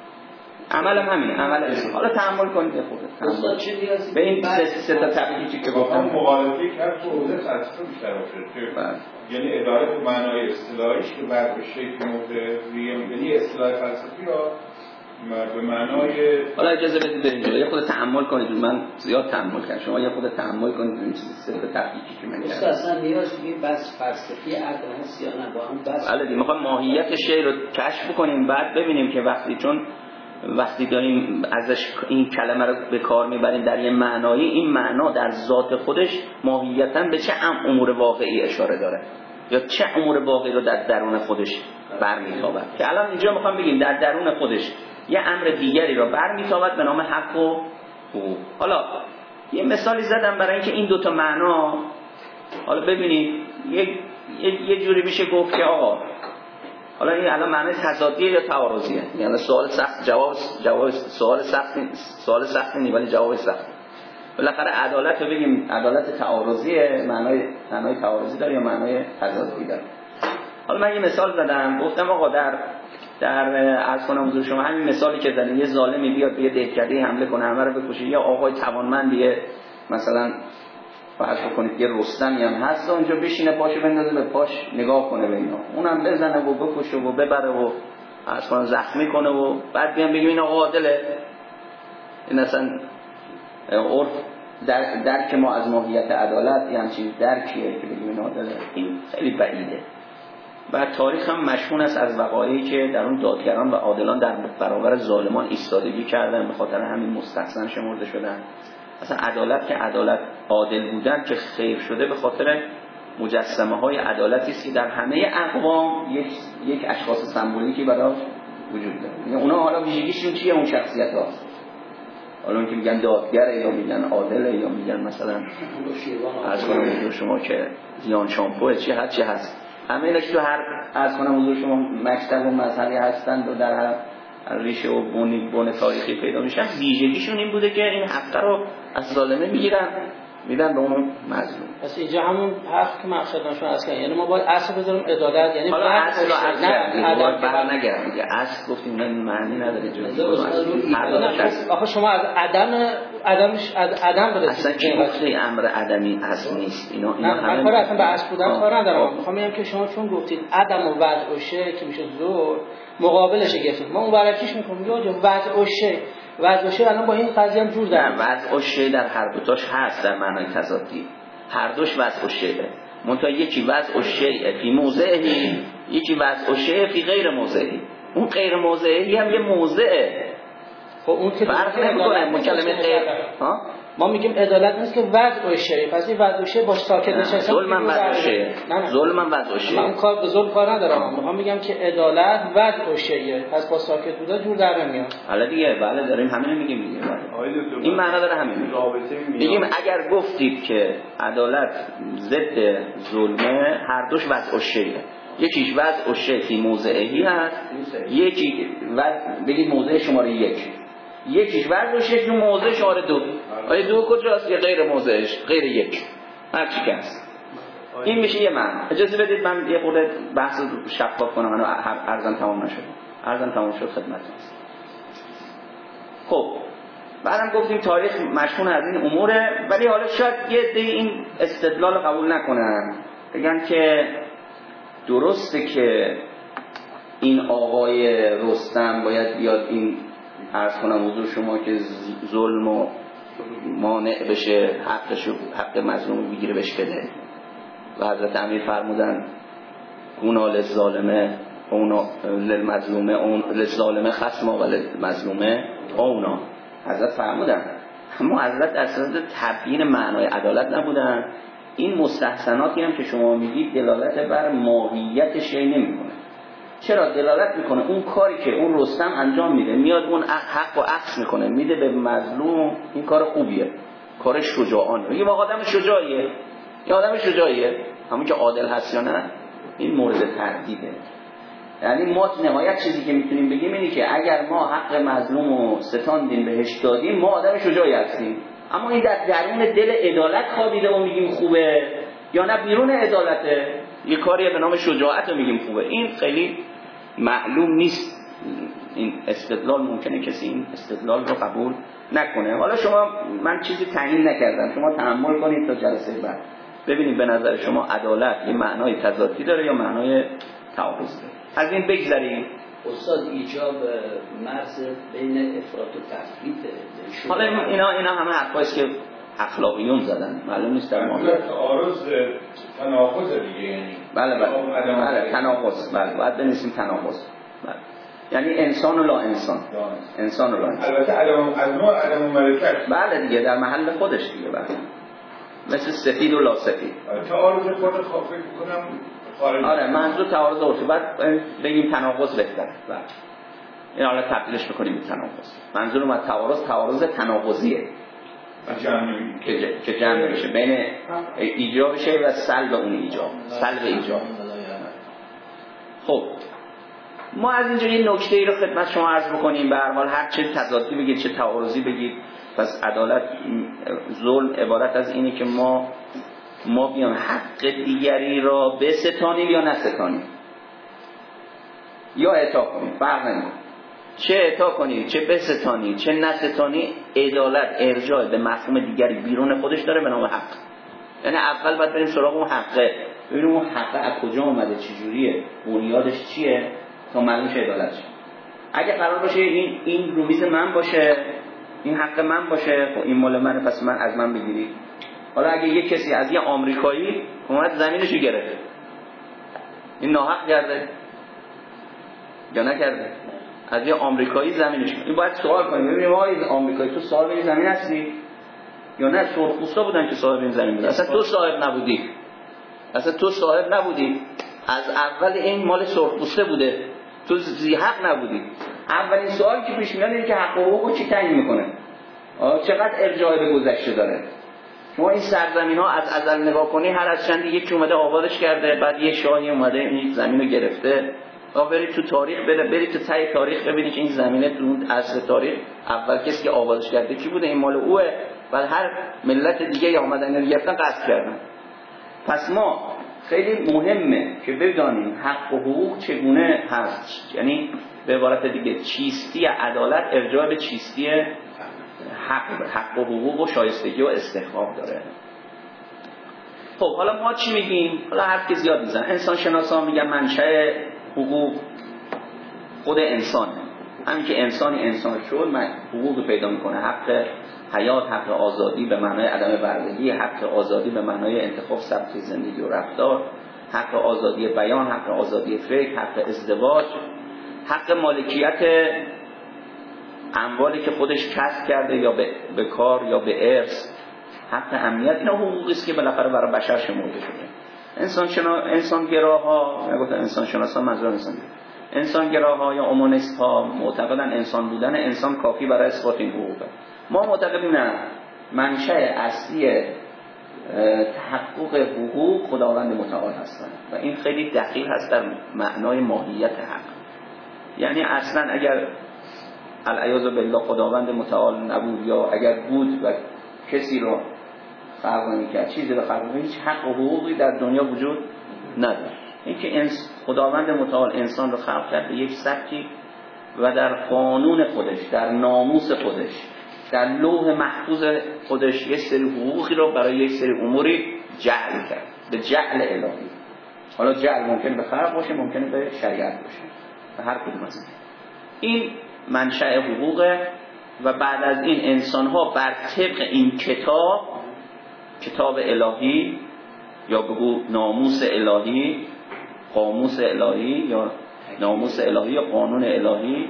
عمل هم همینه، عمل انسان. حالا تأمل کنید خودت. استاد چه دیگه به این سه سه تا تفکیکی که گفتم مقالطه کرد تو حوزه فلسفه بیشتر باشه. یعنی اداره به معنای اصطلاحیش که بعد به شکل موضوع یعنی اصطلاح فلسفی را به معنای. حالا اجازه بدید بریم جلو. یه خود تأمل کنید. من زیاد تأمل کردم. شما یه خود تأمل کنید این سه تا تفکیکی که من کردم. اصلا نیاز نیست بس فلسفی عقل هست یا نه با هم بس. بله دیگه میخوام ماهیت شی رو کشف کنیم، بعد ببینیم که وقتی چون وقتی داریم ازش این کلمه رو به کار میبریم در یه معنایی، این معنا در ذات خودش ماهیتاً به چه امور واقعی اشاره داره یا چه امور واقعی رو در درون خودش برمیتابد. که الان اینجا میخوام بگیم در درون خودش یه امر دیگری رو برمیتابد به نام حق و حقوق. حالا یه مثالی زدم برای اینکه این دوتا معنا، حالا ببینید یه, یه جوری میشه گفت که آقا حالا این الان معنی تضادیه یا تعارضیه؟ یعنی سوال سخت جواب جواب سوال سخت سوال سخت نیست ولی جواب سخت. بالاخره عدالت رو بگیم عدالت تعارضیه، معنای معنای تعارضی داره یا معنای تضادی داره. حالا من یه مثال زدم گفتم آقا در در عرض کنم حضور شما همین مثالی که زدیم، یه ظالمی بیاد به یه دهکده حمله کنه همه رو بکشه، یا آقای توانمندی مثلا فرض کنید یه رستمی هم هست اونجا بشینه پاشو بندازه به پاش نگاه کنه به اینا، اونم بزنه و بکشه و ببره و اصلا زخمی کنه و بعد بیان بگیم این آقا عادله. این اصلا عرف در درک ما از ماهیت عدالت یه همچین درکیه که بگیم این عادله. این خیلی بعیده. و تاریخ هم مشهور است از وقایعی که در اون دادگران و عادلان در برابر ظالمان ایستادگی کردن، به خاطر همین مستحسن شمرده شدن. اصلا عدالت که عدالت عادل بودن که خیر شده به خاطر مجسمه های عدالتی است که در همه اقوام یک یک اشخاص سمبولیکی براش وجود داره. یعنی اونا حالا ویژگیشون چیه؟ اون شخصیت ها. حالا اون که میگن دادگره یا میگن عادله یا میگن مثلا از کنم حضور شما که زیان شامپو چی هر چی هست، همه ایناش تو هر از کنم حضور شما مکتب و مذهبی هستند و در هر ریشه و بونی بون تاریخی پیدا میشن. ویژگیشون این بوده که این حق رو از ظالمه میگیرن میدن به اون مظلوم. پس اینجا همون حرف که من خدمتتون عرض کردم، یعنی ما باید اصل بذاریم عدالت، یعنی حالا اصل و اصل نه برنگردیم دیگه. اصل گفتیم من معنی نداره جز آخه شما از عدم عدمش از عدم برسید. اصلا چی گفته امر عدمی اصل نیست. اینا اینا همه کار اصلا به اصل بودن کار ندارم. میخوام بگم که شما چون گفتید عدم و وضع و شی که میشه زور مقابلش گرفتید، ما اون برعکسش میکنیم یا وضع و شی. وضع و شی الان با این قضیه هم جور داره. وضع و شی در هر دو تاش هست در معنای تضادی. هر دوش وضع و شیه. منتها یکی وضع و شیء فی موضعی، یکی وضع و شیء فی غیر موضعی. اون غیر موضعی هم یه موضعه. خب اون که فرق نمی‌کنه مکالمه غیر. ها ما میگیم عدالت نیست که وضع و شیء، پس این وضع و شیء باش ساکت نشه. ظلم وضع و شیء. ظلم وضع و شیء. من کار به ظلم کار ندارم. میخوام بگم که عدالت وضع و شیء، پس با ساکت بوده جور در نمیاد. حالا دیگه بله داریم همین میگیم دیگه. این معنا داره همین. میگیم اگر گفتید که عدالت ضد ظلمه، هر دوش وضع و شیء. یکیش وضع و شیء فی موضعی هست، یکی وضع بگید موضع شماره یک. یکیش وضع و شیء فی موضع شماره دو. آیا دو کجاست یا غیر موضعش؟ غیر یک. هر چی که هست. این میشه یه معنی. اجازه بدید من یه خورده بحث شفاف کنم. منو عرضم تمام نشد. عرضم تمام شد خدمتتون. خب بعدم گفتیم تاریخ مشمول از این اموره، ولی حالا شاید یه عده این استدلال رو قبول نکنن، بگن که درسته که این آقای رستم باید بیاد این عرض کنم حضور شما که ظلم و مانع بشه، حقش حق مظلوم بگیره بهش بده. و حضرت امیر فرمودن اونا للظالمه اونا للمظلومه اون للظالمه خصم و للمظلومه اونا. حضرت فرمودن، اما حضرت اصلا تبیین معنای عدالت نبودن. این مستحسناتی هم که شما میگید دلالت بر ماهیت شی نمیکنه. چرا دلالت میکنه؟ اون کاری که اون رستم انجام میده، میاد اون حق و عکس میکنه میده به مظلوم، این کار خوبیه، کار شجاعانه. میگه ما آدم شجاعیه، یه آدم شجاعیه، همون که عادل هست یا نه، این مورد تردیده. یعنی ما نهایت چیزی که میتونیم بگیم اینه که اگر ما حق مظلوم رو ستاندیم بهش دادیم، ما آدم شجاعی هستیم. اما این در درون دل عدالت خوابیده و میگیم خوبه، یا نه بیرون عدالته یه کاری به نام شجاعت رو میگیم خوبه. این خیلی معلوم نیست. این استدلال ممکنه کسی این استدلال رو قبول نکنه. حالا شما من چیزی تعیین نکردم، شما تأمل کنید تا جلسه بعد ببینید به نظر شما عدالت یه معنای تضادی داره یا معنای تعارضی داره. از این بگذریم. استاد ایجاب مرز بین افراط و تفریط. حالا اینا اینا همه حرفایی که اخلاقیون زدن، معلوم نیست در ما تعارض تناقض دیگه. یعنی بله بله بله تناقض. بله باید بنویسیم تناقض. بله یعنی انسان و لا انسان. انسان و لا انسان. البته عدم از نوع عدم ملکت. بله دیگه در محل خودش دیگه. بله مثل سفید و لا سفید. تعارض خود فکر کنم خارج. آره منظور تعارض عرفی. بعد بگیم تناقض بهتره. بله این حالا تبدیلش می‌کنیم به تناقض. منظور ما تعارض تعارض تناقضیه. که که جمع میشه بین ایجاب شی و سلب اون ایجاب، سلب ایجاب. خب ما از اینجا یه نکته ای رو خدمت شما عرض بکنیم. به هر حال هر چه تضادی بگید چه تعارضی بگید، پس عدالت ظلم عبارت از اینه که ما ما بیان حق دیگری را بستانیم یا نستانیم یا اعطا کنیم، فرق نمیکنه. چه اعطا کنی چه بستانی چه نستانی، عدالت ارجاع به مفهوم دیگری بیرون خودش داره به نام حق. یعنی اول باید بریم سراغ اون حقه، ببینیم اون حقه از کجا اومده، چجوریه، بنیادش چیه تا معلوم شه عدالت شه. اگه قرار باشه این این رو میز من باشه، این حق من باشه، خب این مال منه پس من از من بگیری. حالا اگه یه کسی از یه آمریکایی اومد زمینش رو گرفت، این ناحق کرده یا نکرده؟ از یه آمریکایی زمینش، این باید سوال کنیم ببینیم آقا این آمریکایی تو صاحب این زمین هستی یا نه؟ سرخپوستا بودن که صاحب این زمین بودن، اصلا تو صاحب نبودی، اصلا تو صاحب نبودی، از اول این مال سرخپوسته بوده، تو ذی حق نبودی. اولین سوالی که پیش میاد اینه که حق و حقوق چی تعیین میکنه، چقدر ارجاع به گذشته داره. شما این سرزمین ها از ازل نگاه کنی، هر از چندی یکی اومده آبادش کرده، بعد یه شاهی اومده این زمین رو گرفته. تا برید تو تاریخ، برید تو ته تاریخ ببینید که این زمینه تو اون عصر تاریخ اول کسی که آبادش کرده کی بوده، این مال اوه. و هر ملت دیگه آمدن رو گرفتن قصد کردن. پس ما خیلی مهمه که بدانیم حق و حقوق چگونه هست، یعنی به عبارت دیگه چیستی عدالت ارجاع به چیستی حق حق و حقوق و شایستگی و استحقاق داره. خب حالا ما چی میگیم؟ حالا حرف که زیاد میزنن. انسان شناسا میگن منشأ حقوق خود انسانه. همین که انسانی انسان شد من حقوق پیدا میکنه، حق حیات، حق آزادی به معنای عدم بردگی، حق آزادی به معنای انتخاب سبک زندگی و رفتار، حق آزادی بیان، حق آزادی فکر، حق ازدواج، حق مالکیت اموالی که خودش کسب کرده یا به, به کار یا به ارث، حق امنیت. اینا حقوقی است که بالاخره برای بشر شمرده شده. انسان شنا... انسان گراها، میگفتن انسان شناسا منظور انسان انسان گراها یا اومانیست ها معتقدن انسان بودن انسان کافی برای اثبات این حقوقه. ما معتقدیم نه، منشأ اصلی تحقق حقوق خداوند متعال هستند و این خیلی دقیق هست در معنای ماهیت حق. یعنی اصلا اگر العیاذ بالله خداوند متعال نبود یا اگر بود و کسی رو خلق نمی‌کرد، چیزی رو خلق نمی‌کرد، هیچ حق و حقوقی در دنیا وجود نداره. اینکه انس خداوند متعال انسان رو خلق کرد به یک سبکی و در قانون خودش، در ناموس خودش، در لوح محفوظ خودش یک سری حقوقی رو برای یک سری اموری جعل کرد، به جعل الهی. حالا جعل ممکنه به خلق باشه، ممکنه به شریعت باشه، به هر کدوم از این. این منشأ حقوقه و بعد از این انسان‌ها بر طبق این کتاب، کتاب الهی یا بگو ناموس الهی، قاموس الهی یا ناموس الهی یا قانون الهی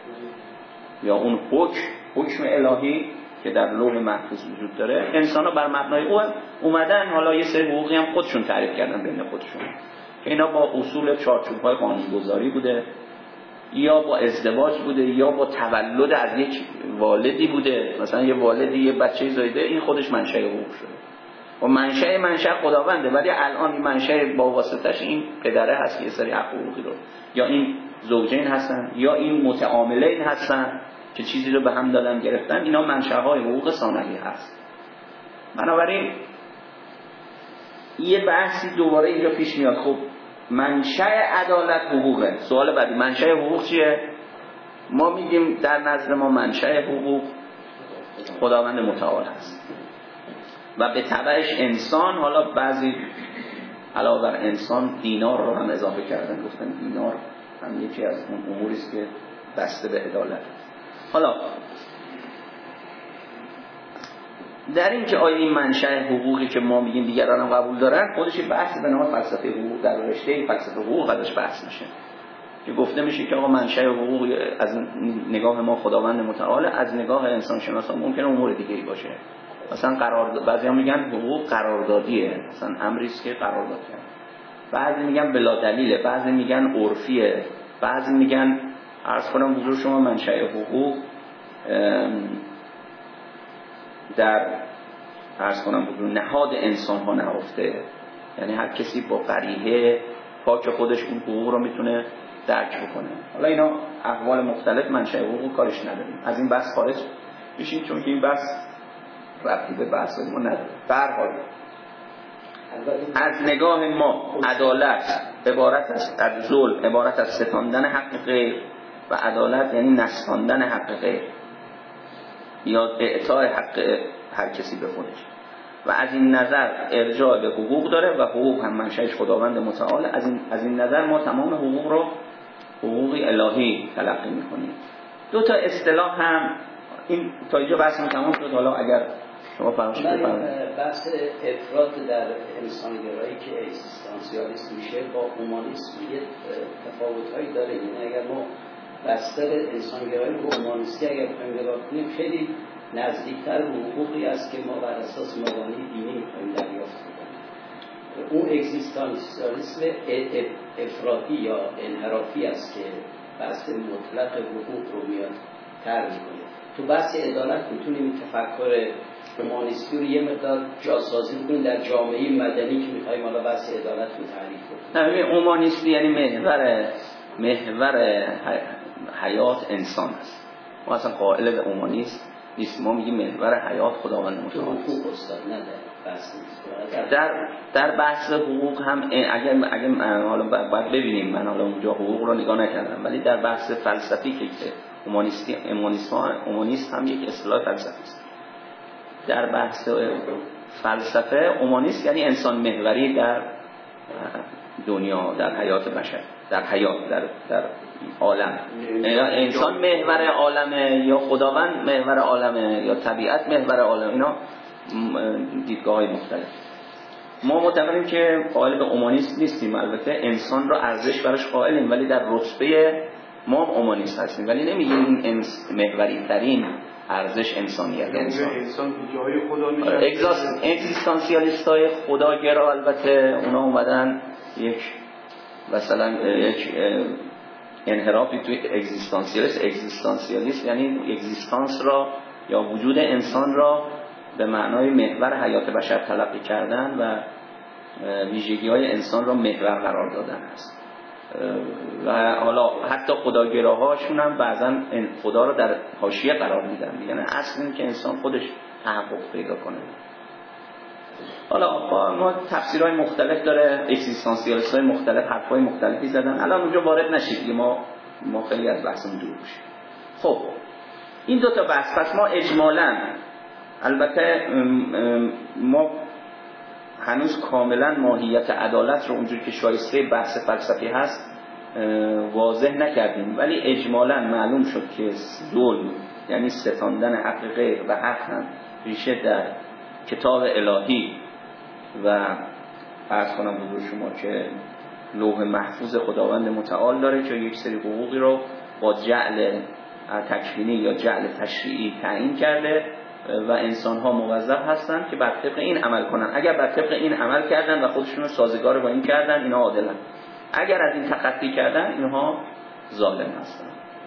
یا اون حکم حکم الهی که در لوح محفوظ وجود داره، انسان‌ها بر مبنای او اومدن حالا یه سری حقوقی هم خودشون تعریف کردن بین خودشون که اینا با اصول چارچوب‌های قانون‌گذاری بوده یا با ازدواج بوده یا با تولد از یک والدی بوده. مثلا یه والدی یه بچه‌ای زایده، این خودش منشأ حقوق شده و منشأ منشأ خداونده، ولی الان این منشأ با واسطش این پدره هست که یه سری حق حقوقی رو، یا این زوجین هستن یا این متعاملین هستن که چیزی رو به هم دادن گرفتن. اینا منشأهای حقوق ثانوی هست. بنابراین یه بحثی دوباره اینجا پیش میاد. خب منشأ عدالت حقوقه. سوال بعدی منشأ حقوق چیه؟ ما میگیم در نظر ما منشأ حقوق خداوند متعال هست و به تبعش انسان. حالا بعضی علاوه بر انسان دینار رو هم اضافه کردن، گفتن دینار هم یکی از اون اموری است که بسته به عدالت. حالا در این که آیا این منشأ حقوقی که ما میگیم دیگران هم قبول دارن، خودش بحث به نام فلسفه حقوق در رشته فلسفه حقوق ازش بحث میشه که گفته میشه که آقا منشأ حقوق از نگاه ما خداوند متعال، از نگاه انسان شناسان ممکنه امور دیگه‌ای باشه. مثلا قرار بعضیا میگن حقوق قراردادیه، مثلا امری است که قرارداد کرد. بعضی میگن بلا دلیله، بعضی میگن عرفیه، بعضی میگن عرض کنم حضور شما منشأ حقوق در عرض کنم حضور نهاد انسان ها نهفته، یعنی هر کسی با قریحه پاک خودش اون حقوق رو میتونه درک بکنه. حالا اینا اقوال مختلف، منشأ حقوق کارش نداریم، از این بحث خارج میشیم چون که این بحث ربطی به بحث ما نداره. به هر حال از نگاه ما عدالت عبارت است از ظلم، عبارت از ستاندن حق غیر، و عدالت یعنی نسپاندن حق غیر یا اعطای حق هر کسی به خودش، و از این نظر ارجاع به حقوق داره و حقوق هم منشأش خداوند متعال. از این از این نظر ما تمام حقوق رو حقوقی الهی تلقی می‌کنیم. دو تا اصطلاح هم این تا اینجا بحثم تمام شد. حالا اگر شما فرمایش بفرمایید. بحث افراد در انسانگرایی که اگزیستانسیالیسم میشه با اومانیسم یه تفاوت‌هایی داره. یعنی اگر ما بستر انسانگرایی با اومانیستی اگر بخوایم نگاه کنیم، خیلی نزدیکتر به حقوقی است که ما بر اساس مبانی دینی می‌خوایم دریافت کنیم. اون اگزیستانسیالیسم افراطی یا انحرافی است که بحث مطلق حقوق رو میاد طرح می‌کنه. تو بحث عدالت میتونیم تفکر اومانیستی رو یه مقدار جاسازی بکنیم در جامعه مدنی که می‌خوایم حالا بحث عدالت رو تعریف کنیم. نه ببین، اومانیستی یعنی محور محور حیات انسان است. ما اصلا قائل به اومانیست نیست. ما میگیم محور حیات خداوند متعال حقوق استاد نداره بس نیست. در در بحث حقوق هم اگر اگر حالا باید ببینیم، من حالا اونجا حقوق رو نگاه نکردم، ولی در بحث فلسفی که اومانیستی اومانیسم اومانیسم هم یک اصطلاح فلسفی است. در بحث فلسفه اومانیسم یعنی انسان محوری در دنیا، در حیات بشر، در حیات، در در عالم. انسان محور عالمه یا خداوند محور عالمه یا طبیعت محور عالمه، اینا دیدگاه‌های مختلف. ما معتقدیم که قائل به اومانیسم نیستیم، البته انسان را ارزش براش قائلیم، ولی در رتبه ما اومانیست هستیم، ولی نمیگیم این محوری ترین ارزش انسانیت انسان. انسان به جای خدا میشه. اگزیستانسیالیست های خداگرا البته اونا اومدن یک مثلا یک انحرافی توی اگزیستانسیالیست اگزیستانسیالیست یعنی اگزیستانس را یا وجود انسان را به معنای محور حیات بشر تلقی کردن و ویژگی‌های انسان را محور قرار دادن است. و حالا حتی خداگراهاشون هم بعضا خدا رو در حاشیه قرار میدن، میگن اصل این که انسان خودش تحقق پیدا کنه. حالا ما تفسیرهای مختلف داره، اگزیستانسیالیست های مختلف حرفای مختلفی زدن، الان اونجا وارد نشید، ما ما خیلی از بحثمون دور بشیم. خب این دو تا بحث، پس ما اجمالاً البته ما هنوز کاملا ماهیت عدالت رو اونجور که شایسته بحث فلسفی هست واضح نکردیم، ولی اجمالا معلوم شد که ظلم یعنی ستاندن حق غیر و حق هم ریشه در کتاب الهی و عرض کنم حضور شما که لوح محفوظ خداوند متعال داره که یک سری حقوقی رو با جعل تکوینی یا جعل تشریعی تعیین کرده و انسان ها موظف هستن که بر طبق این عمل کنن. اگر بر طبق این عمل کردن و خودشون رو سازگار با این کردن، اینا عادلن. اگر از این تخطی کردن، اینها ظالم هستن.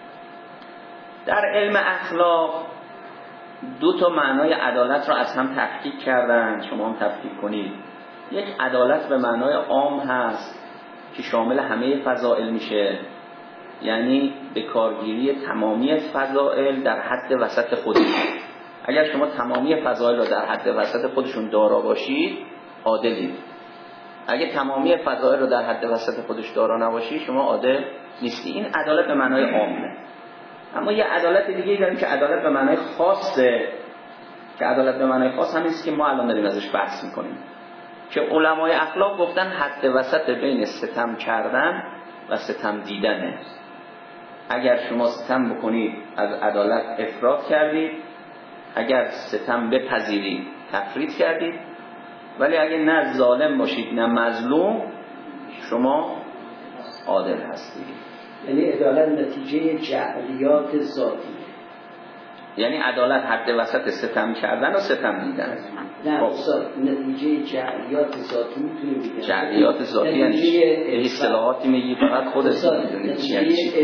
در علم اخلاق دو تا معنای عدالت را از هم تفکیک کردن، شما هم تفکیک کنید. یک عدالت به معنای عام هست که شامل همه فضائل میشه، یعنی به کارگیری تمامی فضائل در حد وسط خودش. اگر شما تمامی فضائل را در حد وسط خودشون دارا باشید، عادلید. اگه تمامی فضائل را در حد وسط خودش دارا نباشید، شما عادل نیستی. این عدالت به معنای عامه. اما یه عدالت دیگه داریم که عدالت به معنای خاصه، که عدالت به معنای خاص همین است که ما الان داریم ازش بحث می‌کنیم، که علمای اخلاق گفتن حد وسط بین ستم کردن و ستم دیدنه. اگر شما ستم بکنید از عدالت افراط کردید، اگر ستم بپذیرید تفرید کردید، ولی اگر نه ظالم باشید نه مظلوم، شما عادل هستید. یعنی عدالت نتیجه جعلیات ذاتی، یعنی عدالت حد وسط ستم کردن و ستم دیدن. نه استاد، نتیجه جعلیات ذاتی میتونیم بگیم. جعلیات ذاتی یعنی اصطلاحاتی میگی فقط خودت میدونی چی یعنی چی.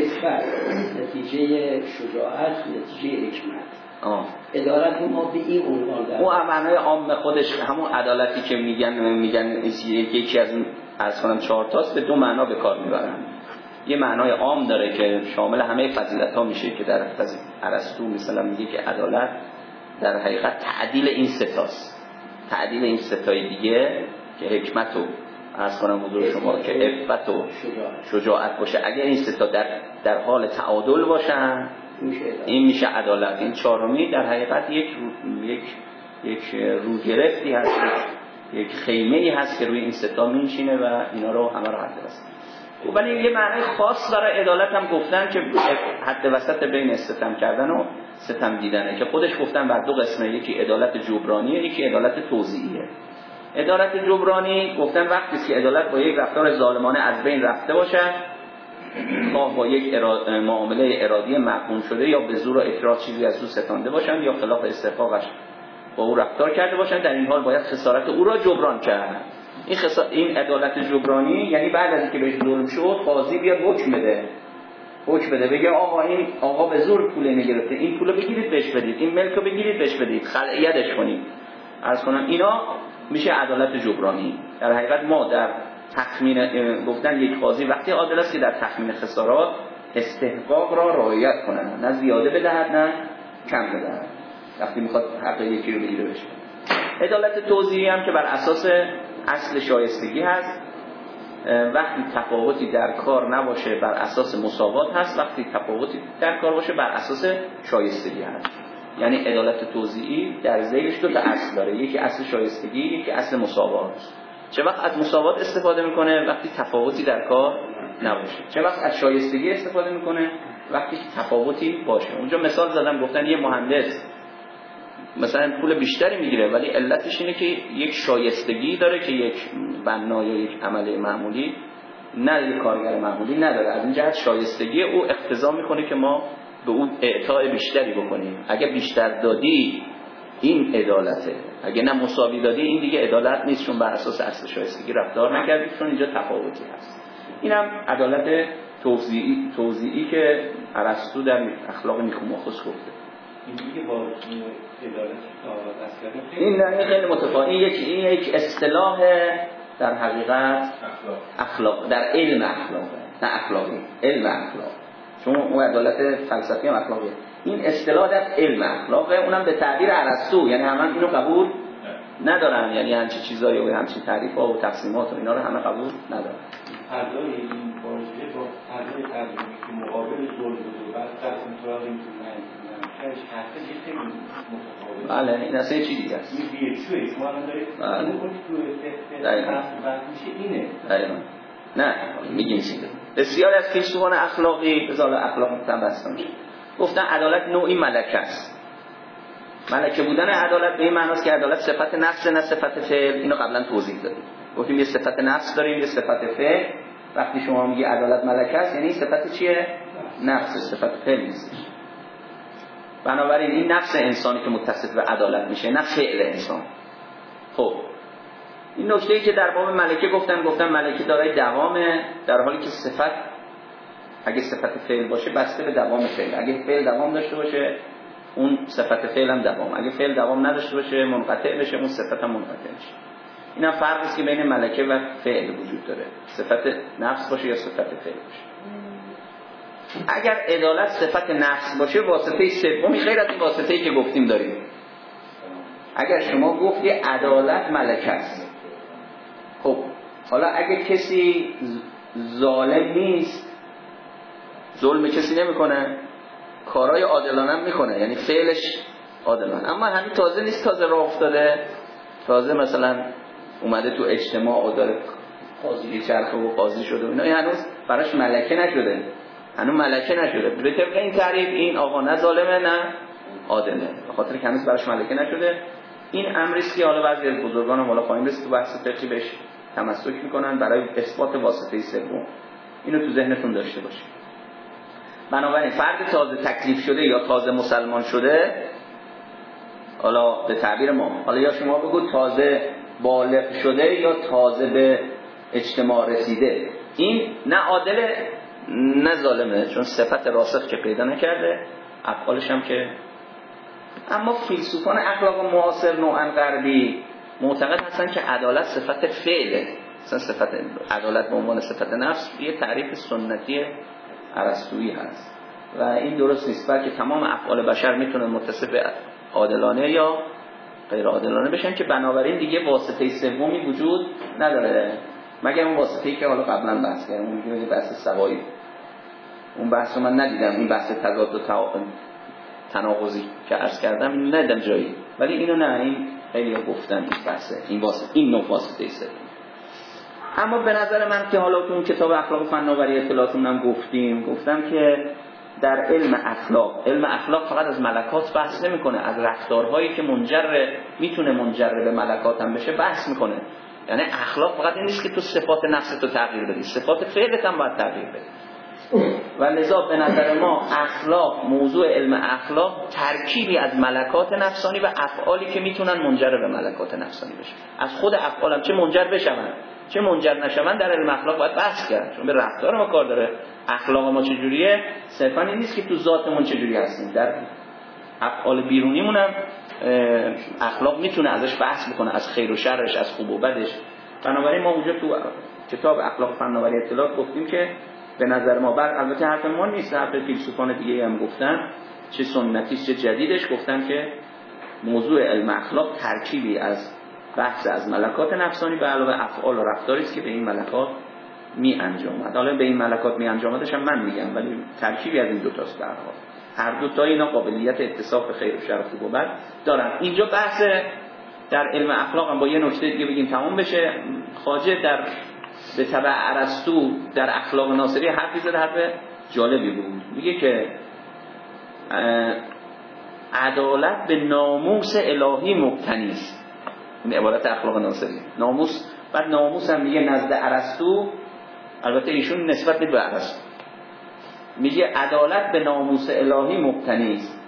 نتیجه شجاعت، نتیجه حکمت. آه. عدالت ما به این عنوان داره. اون معنای عام خودش همون عدالتی که میگن میگن یکی از از کنم چهار تاست، به دو معنا به کار میبرن. یه معنای عام داره که شامل همه فضیلت‌ها میشه که در ارسطو مثلا میگه که عدالت در حقیقت تعدیل این سه تاست. تعدیل این سه تای دیگه که حکمت و عرض کنم حضور شما که عفت و شجاعت باشه، اگر این سه تا در در حال تعادل باشن این میشه عدالت. این چهارمی در حقیقت یک یک یک رو گرفتی هست، یک خیمه‌ای هست که روی این سه تا میشینه و اینا رو همه رو حد وسط. ولی یه معنی خاص برای عدالت هم گفتن که حد وسط بین ستم کردن و ستم دیدنه، که خودش گفتن بر دو قسمه، یکی عدالت جبرانیه، یکی عدالت توزیعیه. عدالت جبرانی گفتن وقتی که عدالت با یک رفتار ظالمانه از بین رفته باشه، خواه با یک اراد... معامله ارادی محکوم شده یا به زور و اکراه چیزی از او ستانده باشن یا خلاف استحقاقش با او رفتار کرده باشن، در این حال باید خسارت او را جبران کرد. این خسا... این عدالت جبرانی یعنی بعد از اینکه بهش ظلم شد، قاضی بیاد حکم بده. حکم بده بگه آقا این آقا به زور پول نگرفته، این پولو بگیرید بهش بدید، این ملکو بگیرید بهش بدید، خلعیتش کنید. عرض کنم اینا میشه عدالت جبرانی. در حقیقت ما در تخمین گفتن یک قاضی وقتی عادل است که در تخمین خسارات استحقاق را رعایت کنند، نه زیاده بدهد نه کم بدهد. وقتی میخواد حق یکی رو بگیره بشه. عدالت توزیعی هم که بر اساس اصل شایستگی هست، وقتی تفاوتی در کار نباشه بر اساس مساوات هست، وقتی تفاوتی در کار باشه بر اساس شایستگی هست. یعنی عدالت توزیعی در ذیلش دو تا اصل داره، یکی اصل شایستگی، یکی اصل مساوات. چه وقت از مساوات استفاده میکنه؟ وقتی تفاوتی در کار نباشه. چه وقت از شایستگی استفاده میکنه؟ وقتی تفاوتی باشه. اونجا مثال زدم، گفتن یه مهندس مثلا پول بیشتری میگیره ولی علتش اینه که یک شایستگی داره که یک بنا یا یک عمل معمولی نه یک کارگر معمولی نداره. از این جهت شایستگی او اقتضا میکنه که ما به اون اعطای بیشتری بکنیم. اگه بیشتر دادی این عدالته، اگه نه مساوی دادی این دیگه عدالت نیست، چون بر اساس اصل شایستگی رفتار نکردی، چون اینجا تفاوتی هست. اینم عدالت توزیعی توزیعی که ارسطو در اخلاق نیکوماخوس گفته. این دیگه با عدالت تعارض است. این نه خیلی متفاوت. این یک این یک اصطلاح در حقیقت اخلاق, اخلاق. در علم اخلاق، نه اخلاقی، علم اخلاق، چون اون عدالت فلسفی هم اخلاقیه. این اصطلاح در علم اخلاقه، اونم به تعبیر ارسطو، یعنی همه اینو قبول ندارن، یعنی همچین چیزایی و همچین تعریف‌ها و تقسیمات و اینا رو همه قبول ندارن. فردای این واژه با فردای ترجمه که مقابل ظلم و بعد تقسیم طلاق این کارش حرفه یه خیلی متفاوته. بله این اصلا یه چیز دیگه است. این ویرچوئه شما الان دارید اون تو فقط بحث میشه اینه. دقیقاً. نه میگیم چیزه. بسیار از فیلسوفان اخلاقی بذار اخلاق متبسم میشه. گفتن عدالت نوعی ملکه است. ملکه بودن عدالت به این معناست که عدالت صفت نفس نه صفت فعل. اینو قبلا توضیح دادیم. گفتیم یه صفت نفس داریم، یه صفت فعل. وقتی شما میگی عدالت ملکه است یعنی صفت چیه؟ نفس، صفت فعل نیست. بنابراین این نفس انسانی که متصف به عدالت میشه، نه فعل انسان. خب این نکته‌ای که در باب ملکه گفتن گفتن ملکه دارای دوامه، در حالی که صفت اگه صفت فعل باشه بسته به دوام فعل. اگه فعل دوام داشته باشه اون صفت فعل هم دوام، اگه فعل دوام نداشته باشه منقطع بشه اون صفت هم منقطع میشه. این هم فرقی است که بین ملکه و فعل وجود داره، صفت نفس باشه یا صفت فعل باشه. اگر عدالت صفت نفس باشه واسطه سومی غیر از این واسطه‌ای که گفتیم داریم. اگر شما گفتی عدالت ملکه است، خب حالا اگه کسی ظالم نیست، ظلم کسی نمیکنه، کارهای عادلانه هم میکنه، یعنی فعلش عادلانه، اما همین تازه نیست، تازه راه افتاده، تازه مثلا اومده تو اجتماع و داره قاضی چرخه و قاضی شده و اینا، این هنوز براش ملکه نشده، هنوز ملکه نشده. به طبق این تعریف این آقا نه ظالمه نه عادله، به خاطر که هنوز براش ملکه نشده. این امری است که حالا بعضی از بزرگان هم حالا خواهیم رسید تو بحث فقهی بهش تمسک میکنن برای اثبات واسطه سوم. اینو تو ذهنتون داشته باشید. بنابراین فرد تازه تکلیف شده یا تازه مسلمان شده، حالا به تعبیر ما، حالا یا شما بگو تازه بالغ شده یا تازه به اجتماع رسیده، این نه عادل نه ظالمه، چون صفت راسخ که پیدا نکرده، افعالش هم که. اما فیلسوفان اخلاق معاصر نوعاً غربی معتقد هستن که عدالت صفت فعله، مثلا صفت عدالت به عنوان صفت نفس یه تعریف سنتی ارسطویی هست و این درست نیست، بلکه تمام افعال بشر میتونه متصف به عادلانه یا غیر عادلانه بشن، که بنابراین دیگه واسطه سومی وجود نداره مگر اون واسطه‌ای که حالا قبلا بحث کردیم، اون میگه بحث سوایی. اون بحث رو من ندیدم، این بحث تضاد و تناقضی که عرض کردم ندیدم جایی، ولی اینو نه، این خیلی گفتن این بحثه، این واسطه، این نوع واسطه سوم. اما به نظر من که حالا تو اون کتاب اخلاق فناوری اطلاعاتون هم گفتیم، گفتم که در علم اخلاق، علم اخلاق فقط از ملکات بحث نمیکنه، از رفتارهایی که منجر میتونه منجر به ملکات هم بشه بحث میکنه. یعنی اخلاق فقط این نیست که تو صفات نفس تو تغییر بدی، صفات فعلت هم باید تغییر بدی. و لذا به نظر ما اخلاق، موضوع علم اخلاق ترکیبی از ملکات نفسانی و افعالی که میتونن منجر به ملکات نفسانی بشه. از خود افعالم چه منجر بشون چه منجر نشون در علم اخلاق باید بحث کرد، چون به رفتار ما کار داره. اخلاق ما چجوریه؟ صرفا این نیست که تو ذاتمون چجوری هستیم، در افعال بیرونیمون هم اخلاق میتونه ازش بحث بکنه، از خیر و شرش، از خوب و بدش. بنابراین ما اونجا تو کتاب اخلاق فناوری اطلاعات گفتیم که به نظر ما، بر البته حرف ما نیست، حرف فیلسوفان دیگه هم گفتن، چه سنتیش چه جدیدش، گفتن که موضوع علم اخلاق ترکیبی از بحث از ملکات نفسانی به علاوه افعال و رفتاری است که به این ملکات می انجامد. حالا به این ملکات می انجامدش هم من میگم، ولی ترکیبی از این دو تاست در حال. هر دو تا اینا قابلیت اتصاف به خیر و شر و خوب و بد دارن. اینجا بحث در علم اخلاق هم با یه نکته دیگه بگیم تمام بشه. خواجه در به تبع ارسطو در اخلاق ناصری حرفی زده، حرف جالبی بود. میگه که عدالت به ناموس الهی مبتنی است. این عبارت اخلاق ناصری. ناموس، بعد ناموس هم میگه نزد ارسطو، البته ایشون نسبت به ارسطو میگه عدالت به ناموس الهی مبتنی است.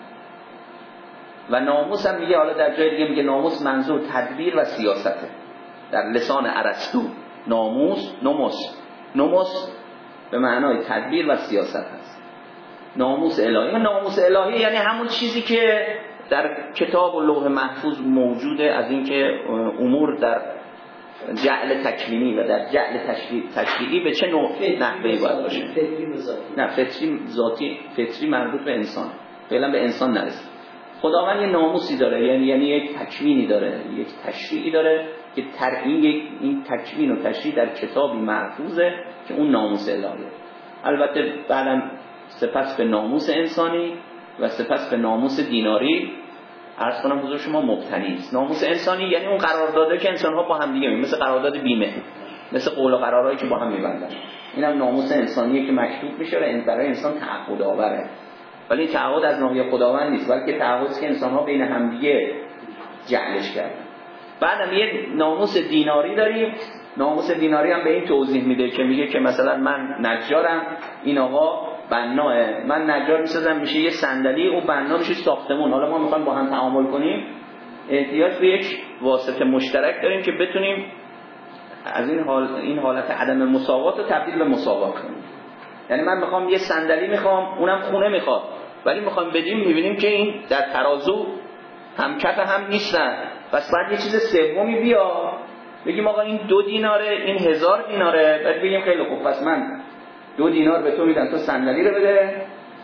و ناموس هم میگه، حالا در جای دیگه میگه ناموس منظور تدبیر و سیاسته. در لسان ارسطو ناموس، نوموس نوموس به معنای تدبیر و سیاست هست. ناموس الهی و ناموس الهی یعنی همون چیزی که در کتاب و لوح محفوظ موجوده، از اینکه امور در جعل تکوینی و در جعل تشریعی به چه نوع نحوهی باید باشه. نه فطری ذاتی، فطری مربوط به انسان، فعلا به انسان نرسید. خداوند یه ناموسی داره، یعنی یعنی یک تکوینی داره، یک تشریعی داره که تر این این تکوین و تشریع در کتابی محفوظه که اون ناموس الهیه. البته بعداً سپس به ناموس انسانی و سپس به ناموس دیناری عرض کنم حضور شما مبتنی است. ناموس انسانی یعنی اون قرارداده که انسان‌ها با هم دیگه، مثل قرارداد بیمه، مثل قول و قرارهایی که با هم می‌بندن. اینم ناموس انسانیه که مکتوب میشه و برای انسان تعهد آوره. ولی این تعهد از ناحیه خداوند نیست، بلکه تعهدی که انسان‌ها بین هم دیگه جعلش کردن. بعدم یه ناموس دیناری داریم. ناموس دیناری هم به این توضیح میده که میگه که مثلا من نجارم، این آقا بناه، من نجار میسازم میشه یه صندلی، اون بنا میشه ساختمون. حالا ما میخوایم با هم تعامل کنیم، احتیاج به یک واسطه مشترک داریم که بتونیم از این حال این حالت عدم مساوات رو تبدیل به مساوات کنیم. یعنی من میخوام یه صندلی میخوام، اونم خونه میخواد، ولی میخوام بدیم میبینیم که این در ترازو هم کف هم نیستن. پس بعد یه چیز سومی بیا بگیم آقا این دو دیناره، این هزار دیناره، بعد بگیم خیلی خوب پس من دو دینار به تو میدم تو صندلی رو بده،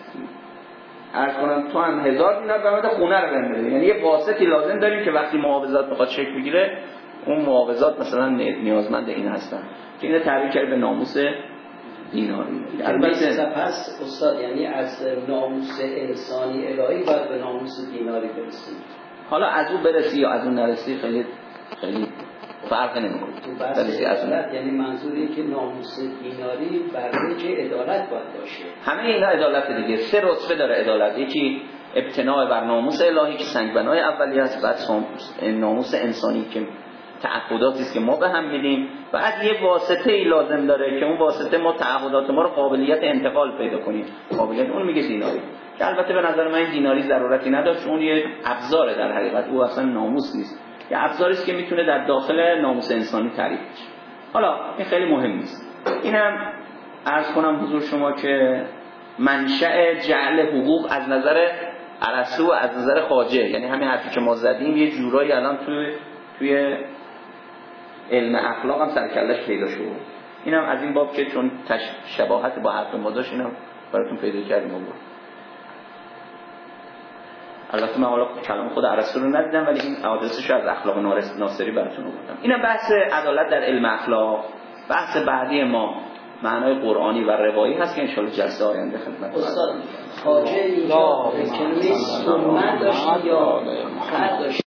عرض کنم تو هم هزار دینار به من خونه رو بده. یعنی یه واسطی لازم داریم که وقتی معاوضات بخواد شکل بگیره، اون معاوضات مثلا نیازمند این هستن که اینو تعبیر کرد به ناموس دیناری. البته سپس استاد یعنی از ناموس انسانی الهی باید به ناموس دیناری برسیم. حالا از اون برسی یا از اون نرسی خیلی خیلی فرق نمیکنه. بحث عدالت یعنی منظوری که ناموس دیناری بر وجه عدالت باید باشه. همه اینا عدالت دیگه. سه رتبه داره عدالت. یکی ابتناء بر ناموس الهی که سنگبنای اولیه است، بعد ناموس انسانی که تعهداتی است که ما به هم میدیم، بعد یه واسطه ای لازم داره که اون واسطه ما تعهدات ما رو قابلیت انتقال پیدا کنیم. قابلیت اون میگه دیناری، که البته به نظر من این دیناری ضرورتی نداشت، اون یه ابزاره در حقیقت، او اصلا ناموس نیست، یه ابزاری است که میتونه در داخل ناموس انسانی تعریف بشه. حالا این خیلی مهم نیست. اینم عرض کنم حضور شما که منشأ جعل حقوق از نظر ارسطو و از نظر خواجه، یعنی همین حرفی که ما زدیم یه جورایی الان توی توی علم اخلاق هم سرکلش پیدا شد. اینم از این باب که چون شباهت با حرف ما داشت، اینم براتون پیدا کردیم بود. البته من حالا کلام خود ارسطو رو ندیدم، ولی این آدرسش از اخلاق ناصری براتون آوردم. اینم بحث عدالت در علم اخلاق. بحث بعدی ما معنای قرآنی و روایی هست که ان شاء الله جلسه آینده خدمت استاد خواجه اینجا کلمه سنت داشت یا خط داشت؟